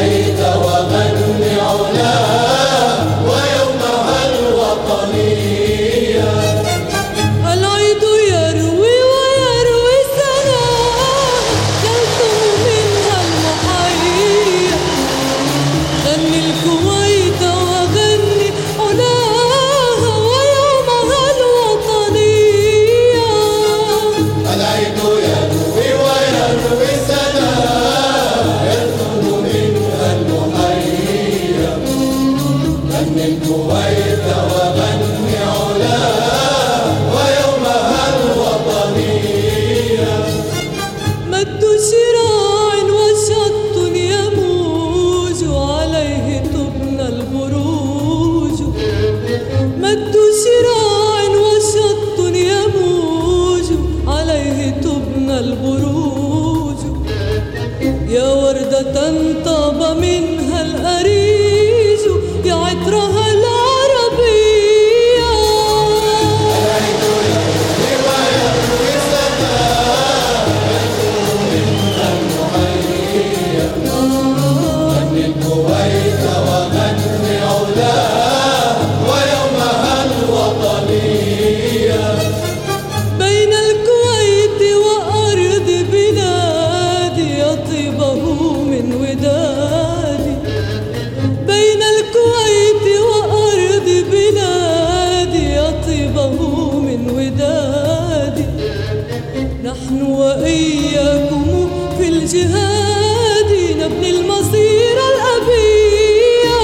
الكويت وغني علاه ويومها الوطنية. العيد يروي ويروي سلام يلطم منها المحيا. غني الكويت وغني علاها ويومها الوطنية. العيد يروي ويروي سلام يلطم منها المحيا. غني الكويت وغني علاها ويومها الوطنية. مد شراع وشط يموج عليه تبنى البروج. مد شراع وشط يموج عليه تبنى البروج. يا وردة طاب منها الأريج يا عطرها العربية. العيد يروي ويروي سلام يلطم منها المحيا. غني الكويت وغني علاها ويومها الوطنية. بين الكويت وأرض بلادي يطيبه من ودادي. بين الكويت وأرض بلادي يطيبه من ودادي. نحن وإياكم في الجهاد نبني المصير الأبية.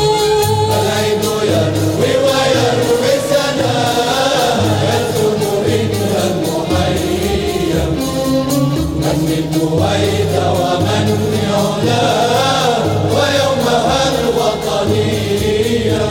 العيد يروي ويروي سلام يلطم منها المحيا. غني الكويت وغني علاها ويومها الوطنية.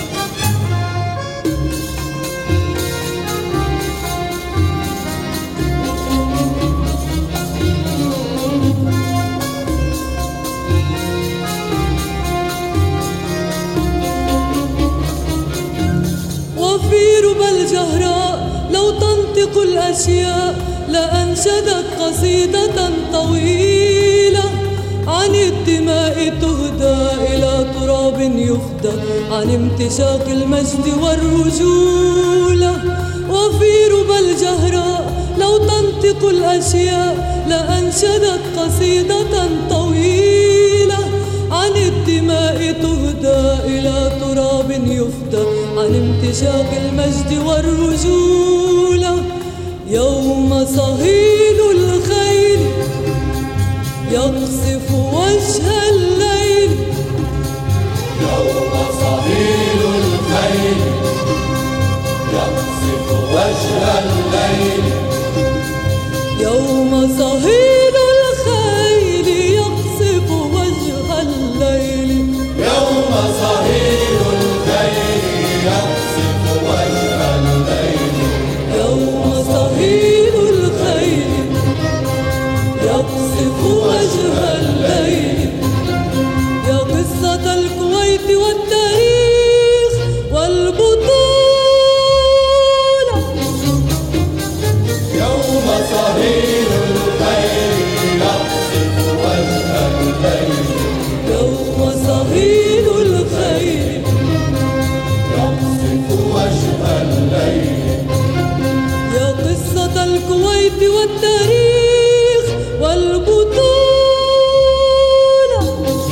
وفي ربى الجهراء لو تنطق الأشياء لأنشدت قصيدة طويلة عن الدماء تهدى إلى تراب يفدى عن امتشاق المجد والرجولة. وفي ربى الجهراء لو تنطق الأشياء لأنشدت قصيدة طويلة عن الدماء تهدى إلى تراب يفدى عن امتشاق المجد والرجولة. يوم صهيل الخيل يقصف وجه الليل. يوم صهيل الخيل يقصف وجه الليل. يوم صهيل الخيل يقصف وجه الليل. يوم صهيل الخيل يقصف وجه الليل. يوم صهيل الخيل يقصف وجه الليل. يا قصة الكويت والتاريخ والبطولة. يوم صهيل الخيل يقصف وجه الليل. يوم صهيل الخيل يقصف وجه الليل. يا قصة الكويت والتاريخ والبطولة.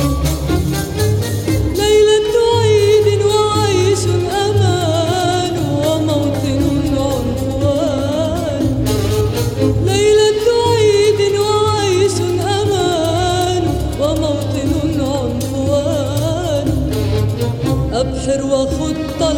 ليلة عيد وعيش أمان وموطن عنفوان. ليلة عيد وعيش أمان وموطن عنفوان. أبحر وخط